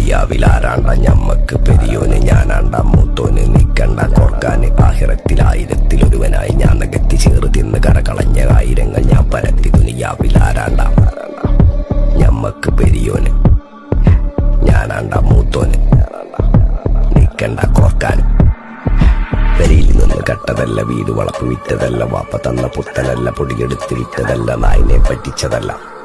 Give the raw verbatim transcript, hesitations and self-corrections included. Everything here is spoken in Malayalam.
ദുനിയാവിലാരാണ്ട ഞമ്മക്ക് പെരിയോന് ഞാനാണ്ട മൂത്തോന് നിക്കണ്ട കോർക്കാന് ആഹിറത്തിലായിരത്തിലൊരുവനായി ഞാൻ നകത്തി ചേറ് തിന്ന് കരകളഞ്ഞ ആയിരങ്ങൾ ഞാൻ പരത്തി ദുനിയാവിലാരാണ്ട ഞമ്മക്ക് പെരിയോന് ഞാനാണ്ട മൂത്തോന് നിക്കണ്ട കോർക്കാന് പെരിയിൽ നിന്ന് കട്ടതല്ല വീട് വളപ്പ് വിറ്റതല്ല വാപ്പ തന്ന പുത്തനല്ല പൊടിയെടുത്ത് വിറ്റതല്ല നായിനെ പറ്റിച്ചതല്ല